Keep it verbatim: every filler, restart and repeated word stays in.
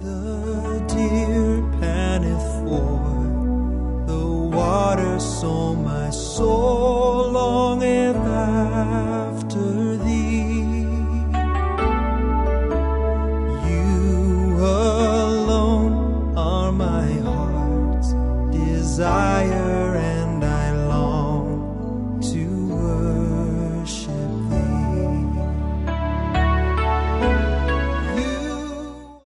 The deer panteth for the water, so my soul longeth after thee. You alone are my heart's desire.